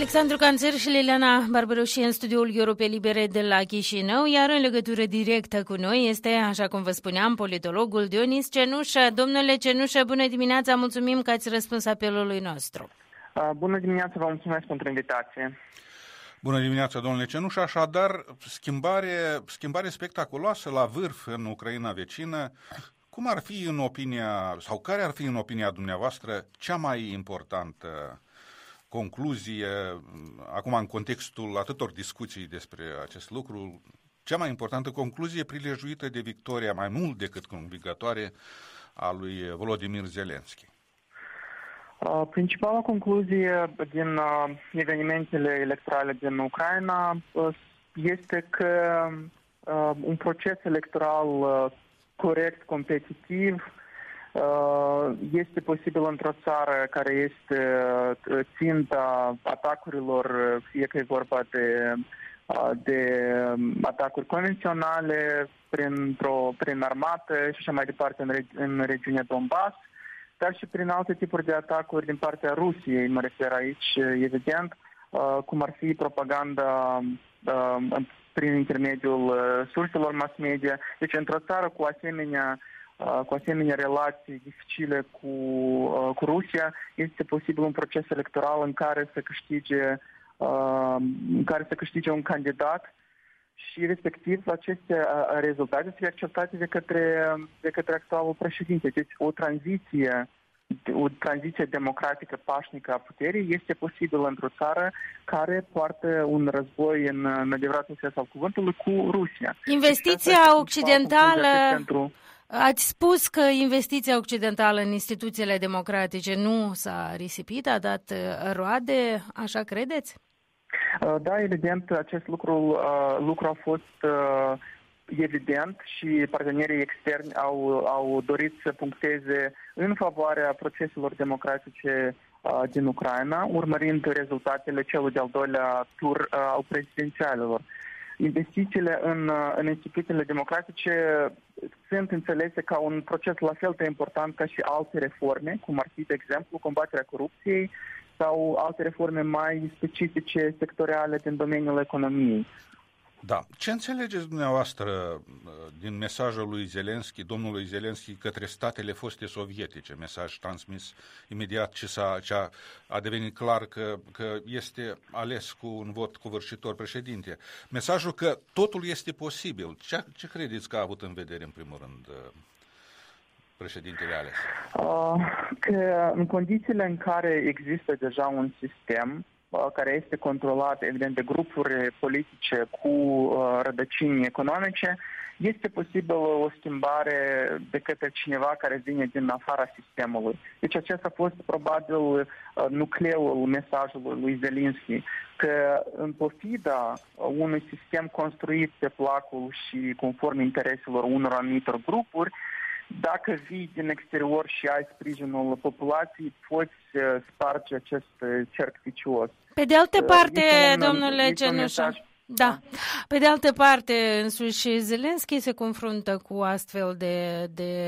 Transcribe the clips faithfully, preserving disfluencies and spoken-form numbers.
Alexandru Canțer și Liliana Barbaroși în studioul Europei Libere de la Chișinău, iar în legătură directă cu noi este, așa cum vă spuneam, politologul Dionis Cenușă. Domnule Cenușă, bună dimineața, mulțumim că ați răspuns apelului nostru. Bună dimineața, vă mulțumesc pentru invitație. Bună dimineața, domnule Cenușă. Așadar, schimbare, schimbare spectaculoasă la vârf în Ucraina vecină. Cum ar fi în opinia, sau care ar fi în opinia dumneavoastră cea mai importantă concluzie, acum în contextul atâtor discuții despre acest lucru, cea mai importantă concluzie prilejuită de victoria mai mult decât convingătoare a lui Volodymyr Zelensky? Principala concluzie din evenimentele electorale din Ucraina este că un proces electoral corect, competitiv, este posibil într-o țară care este ținta atacurilor, fie că e vorba de, de atacuri convenționale prin, prin armată și așa mai departe în, regi- în regiunea Donbass, dar și prin alte tipuri de atacuri din partea Rusiei, mă refer aici, evident, cum ar fi propaganda prin intermediul surselor mass media. Deci, într-o țară cu asemenea cu asemenea relații dificile cu, cu Rusia, este posibil un proces electoral în care să câștige, în care să câștige un candidat și respectiv aceste rezultate să fie acceptate de către, de către actualul președinte. Deci o tranziție, o tranziție democratică pașnică a puterii este posibilă într-o țară care poartă un război în, în adevăratul sens al cuvântului cu Rusia. Investiția occidentală... Ați spus că investiția occidentală în instituțiile democratice nu s-a risipit, a dat roade, așa credeți? Da, evident, acest lucru, lucru a fost evident și partenerii externi au, au dorit să puncteze în favoarea proceselor democratice din Ucraina, urmărind rezultatele celui de-al doilea tur al prezidențialelor. Investițiile în, în instituțiile democratice sunt înțelese ca un proces la fel de important ca și alte reforme, cum ar fi, de exemplu, combaterea corupției sau alte reforme mai specifice, sectoriale din domeniul economiei. Da. Ce înțelegeți dumneavoastră din mesajul lui Zelensky, domnului Zelensky, către statele foste sovietice, mesaj transmis imediat ce, s-a, ce a, a devenit clar că, că este ales cu un vot covârșitor președinte? Mesajul că totul este posibil. Ce, ce credeți că a avut în vedere, în primul rând, președintele ales? Că în condițiile în care există deja un sistem care este controlat, evident, de grupuri politice cu uh, rădăcini economice, este posibil o schimbare de către cineva care vine din afara sistemului. Deci acesta a fost probabil uh, nucleul mesajului lui Zelensky, că în pofida unui sistem construit pe placul și conform intereselor unor anumitor grupuri, dacă vii din exterior și ai sprijinul populației, poți sparge acest cerc vicios. Pe de altă parte, un, domnule Cenușă, da. Pe de altă parte, însuși Zelensky se confruntă cu astfel de, de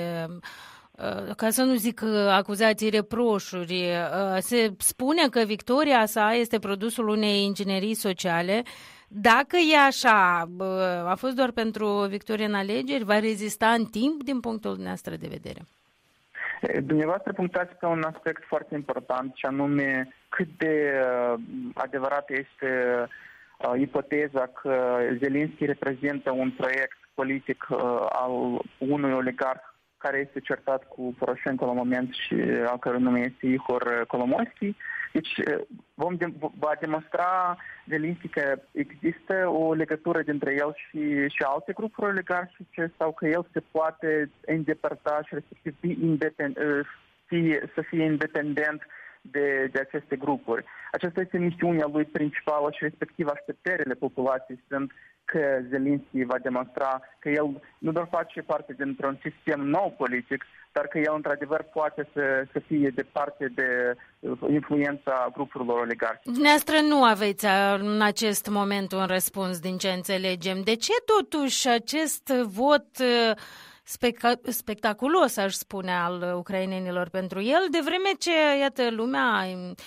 ca să nu zic acuzații, reproșuri. Se spune că victoria sa este produsul unei inginerii sociale. Dacă e așa, a fost doar pentru o victorie în alegeri, va rezista în timp din punctul dumneavoastră de vedere? Dumneavoastră punctați pe un aspect foarte important, și anume cât de adevărată este ipoteza că Zelensky reprezintă un proiect politic al unui oligarh care este certat cu Poroșenko la moment și al cărui nume este Ihor Kolomoisky. Deci vom de- va demonstra Zelensky că există o legătură dintre el și, și alte grupuri oligarhice sau că el se poate îndepărta și respectiv fi independ, fie, să fie independent de, de aceste grupuri. Aceasta este misiunea lui principală și respectiv așteptările populației sunt că Zelensky va demonstra că el nu doar face parte dintr-un sistem nou politic, dar că el într-adevăr poate să, să fie de parte de influența grupurilor oligarhice. Dumneavoastră nu aveți în acest moment un răspuns din ce înțelegem. De ce totuși acest vot spec- spectaculos, aș spune, al ucrainenilor pentru el, de vreme ce, iată, lumea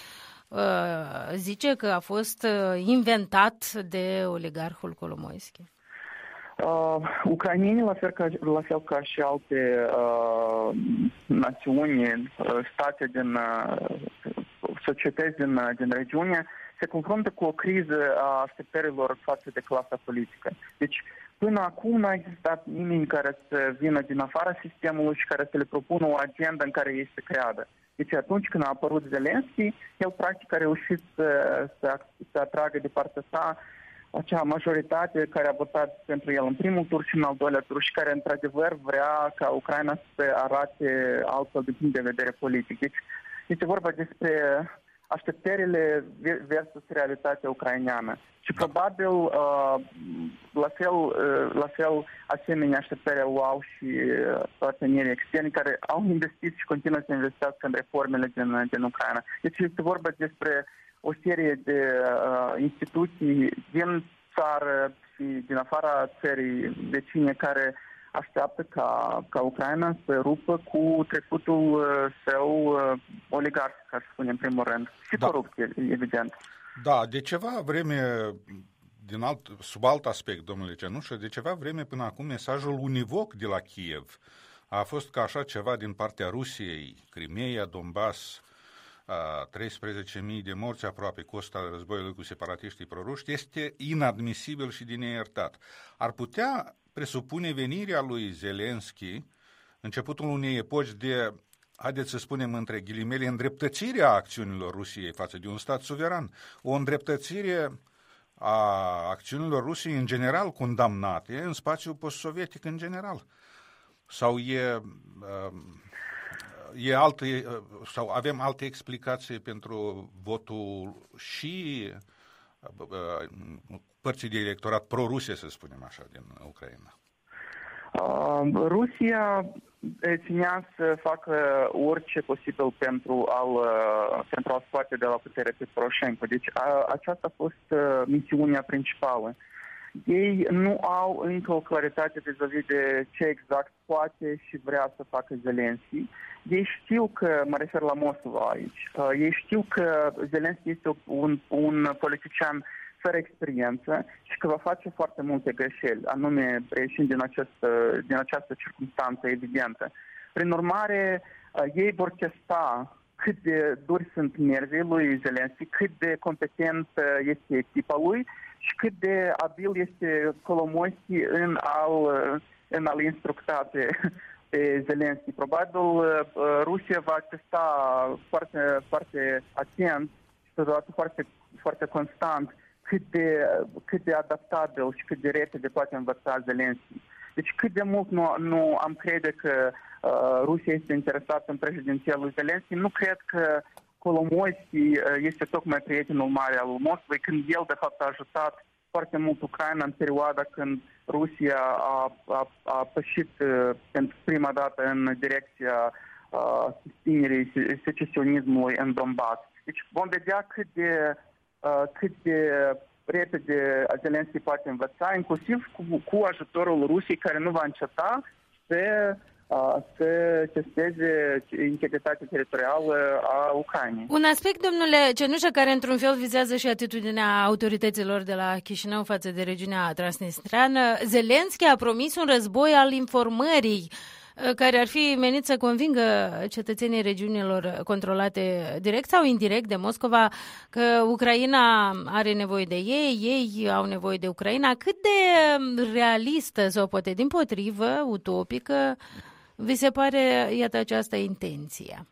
zice că a fost inventat de oligarhul Kolomoisky? Uh, ucrainienii, la fel ca, la fel ca și alte uh, națiuni, uh, state din uh, societăți din, uh, din regiune, se confruntă cu o criză a așteptărilor față de clasa politică. Deci, până acum n-a existat nimeni care să vină din afara sistemului și care să le propună o agendă în care ei se creadă. Deci atunci când a apărut Zelensky, el practic a reușit să, să, să atragă de partea sa acea majoritate care a votat pentru el în primul tur și în al doilea tur și care într-adevăr vrea ca Ucraina să arate altfel din punct de vedere politic. Deci este vorba despre așteptările versus realitatea ucraineană. Și probabil uh, la, fel, uh, la fel asemenea așteptări o au și uh, partenerii externi care au investit și continuă să investească în reformele din, din Ucraina. Deci este vorba despre o serie de uh, instituții din țară și din afara țării vecine care așteaptă ca, ca Ucraina să rupă cu trecutul uh, său uh, oligarhic, ca să spunem, în primul rând. Și da. Corupție, evident. Da, de ceva vreme, din alt, sub alt aspect, domnule Cenușă, de ceva vreme până acum mesajul univoc de la Kiev a fost că așa ceva din partea Rusiei, Crimeea, Donbass, treisprezece mii de morți aproape costa războiului cu separatiștii proruși, este inadmisibil și de neiertat. Ar putea presupune venirea lui Zelensky, începutul unei epoci de, haideți să spunem între ghilimele, îndreptățirea acțiunilor Rusiei față de un stat suveran, o îndreptățire a acțiunilor Rusiei în general condamnate în spațiul post-sovietic în general. Sau e... E alte, sau avem alte explicații pentru votul și părții de electorat pro-Rusie, să spunem așa, din Ucraina? Uh, Rusia ținea să facă orice posibil pentru a-l, pentru a scoate de la putere pe Poroșenko. Deci a, aceasta a fost uh, misiunea principală. Ei nu au încă o claritate vis-a-vis de ce exact poate și vrea să facă Zelensky. Ei știu că, mă refer la Moscova aici, ei știu că Zelensky este un, un politician fără experiență și că va face foarte multe greșeli, anume reieșind din această, din această circunstanță evidentă. Prin urmare, ei vor testa cât de duri sunt nervii lui Zelensky, cât de competent este echipa lui și cât de abil este Kolomoisky în a-l, în a-l instructa pe, pe Zelensky. Probabil Rusia va testa foarte, foarte atent și totodată foarte, foarte constant cât de, cât de adaptabil și cât de repede poate învăța Zelensky. Deci cât de mult nu, nu am crede că uh, Rusia este interesată în președinția lui Zelensky, nu cred că Kolomoisky uh, este tocmai prietenul mare al Moscovei, când el de fapt a ajutat foarte mult Ucraina în perioada când Rusia a, a, a pășit uh, pentru prima dată în direcția uh, susținerii secesionismului în Donbass. Deci vom vedea cât de, uh, cât de repede Zelensky poate învăța, inclusiv cu, cu ajutorul Rusiei, care nu va înceta să, uh, să testeze integritatea teritorială a Ucrainei. Un aspect, domnule Cenușă, care într-un fel vizează și atitudinea autorităților de la Chișinău față de regiunea transnistreană. Zelensky a promis un război al informării care ar fi menit să convingă cetățenii regiunilor controlate direct sau indirect de Moscova că Ucraina are nevoie de ei, ei au nevoie de Ucraina. Cât de realistă sau poate dimpotrivă, utopică, vi se pare, iată, această intenție?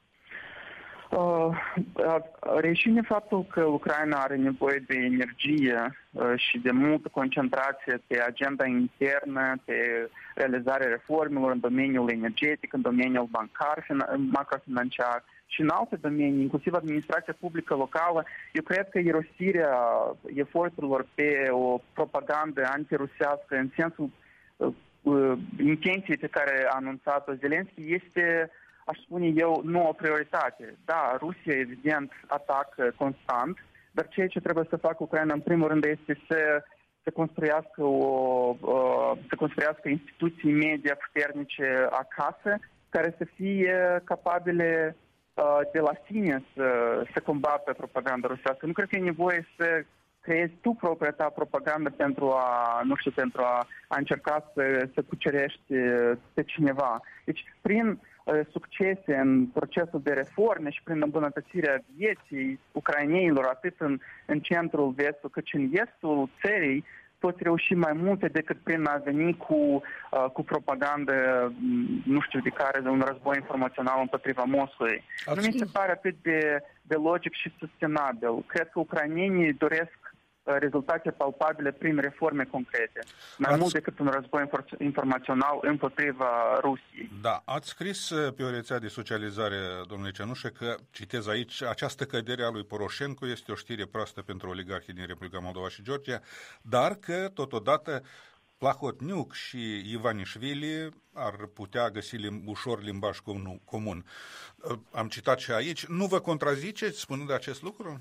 Uh, reșine faptul că Ucraina are nevoie de energie uh, și de multă concentrație pe agenda internă, pe realizarea reformelor în domeniul energetic, în domeniul bancar, macrofinanciar și în alte domenii, inclusiv administrația publică locală. Eu cred că irosirea eforturilor pe o propagandă antirusească în sensul uh, uh, intenției pe care a anunțat-o Zelensky este, aș spune eu, nu o prioritate. Da, Rusia, evident, atacă constant, dar ceea ce trebuie să facă Ucraina, în primul rând, este să, să, construiască, o, să construiască instituții media puternice acasă, care să fie capabile de la sine să, să combată propaganda rusească. Nu cred că e nevoie să creezi tu propria ta propagandă pentru a, nu știu, pentru a, a încerca să, să cucerești pe cineva. Deci, prin uh, succese în procesul de reforme și prin îmbunătățirea vieții ucrainenilor, atât în, în centrul, vestul, cât și în estul țării, poți reuși mai multe decât prin a veni cu, uh, cu propagandă, nu știu de care, de un război informațional împotriva Moscovei. Nu mi se pare atât de, de logic și sustenabil. Cred că ucrainenii doresc rezultate palpabile prin reforme concrete, mai ați... mult decât un război informațional împotriva Rusiei. Da, ați scris pe o rețea de socializare, domnule Cenușă, că, citez aici, această cădere a lui Poroșenko este o știre proastă pentru oligarhii din Republica Moldova și Georgia, dar că, totodată, Plahotniuc și Ivanișvili ar putea găsi lim- ușor limbaj comun. Am citat și aici. Nu vă contraziceți spunând acest lucru?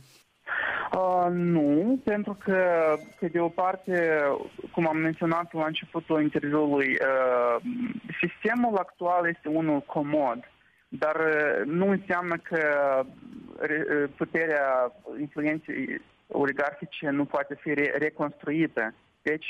Uh, nu, pentru că, pe de o parte, cum am menționat la începutul interviului, uh, sistemul actual este unul comod, dar uh, nu înseamnă că re- puterea influenței oligarhice nu poate fi re- reconstruită. Deci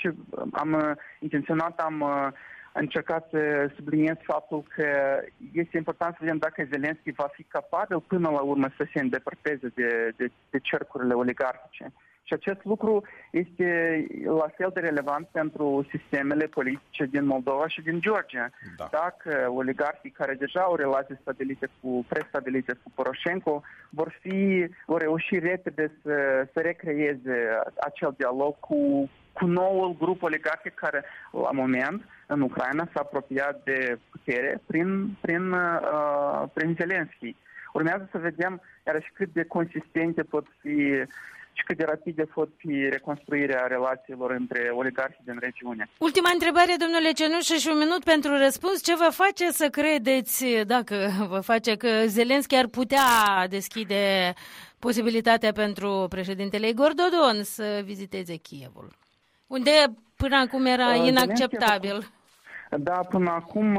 am intenționat, am încercat să subliniez faptul că este important să vedem dacă Zelenski va fi capabil până la urmă să se îndepărteze de, de, de cercurile oligarhice. Și acest lucru este la fel de relevant pentru sistemele politice din Moldova și din Georgia. Da. Dacă oligarhii care deja au relații stabilite cu, prestabilite cu Poroșenko vor fi, vor reuși repede să, să recreeze acel dialog cu, cu noul grup oligarhic care, la moment, în Ucraina s-a apropiat de putere prin, prin, uh, prin Zelenski. Urmează să vedem iarăși cât de consistente pot fi și cât de rapide pot fi reconstruirea relațiilor între oligarhii din regiune. Ultima întrebare, domnule Cenușă, și un minut pentru răspuns. Ce vă face să credeți, dacă vă face, că Zelenski ar putea deschide posibilitatea pentru președintele Igor Dodon să viziteze Kievul, unde până acum era uh, inacceptabil? Da, până acum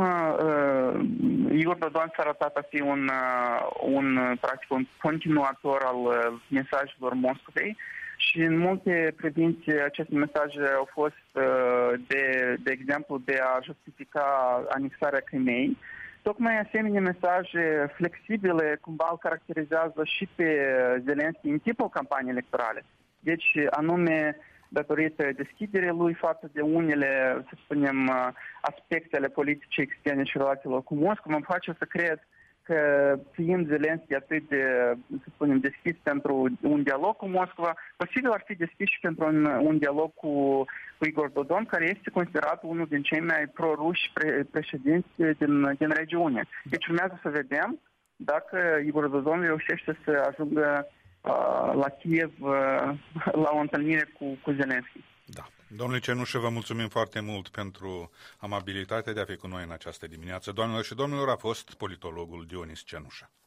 uh, Igor Dodon s-a arătat a fi un, uh, un, practic, un continuator al uh, mesajelor Moscovei și în multe privințe aceste mesaje au fost, uh, de, de exemplu, de a justifica anexarea Crimeei. Tocmai asemenea mesaje flexibile cumva îl caracterizează și pe Zelenski în timpul campaniei electorale. Deci, anume, datorită deschiderii lui față de unele, să spunem, aspectele politice externe și relațiilor cu Moscova, mă face să cred că, fiind Zelenski atât de, să spunem, deschis pentru un dialog cu Moscova, posibil ar fi deschis și pentru un, un dialog cu, cu Igor Dodon, care este considerat unul din cei mai pro-ruși pre, președinți din, din regiune. Deci urmează să vedem dacă Igor Dodon reușește să ajungă la Kiev la o întâlnire cu, cu Zelenski. Da. Domnule Cenușă, vă mulțumim foarte mult pentru amabilitatea de a fi cu noi în această dimineață. Doamnelor și domnilor, a fost politologul Dionis Cenușă.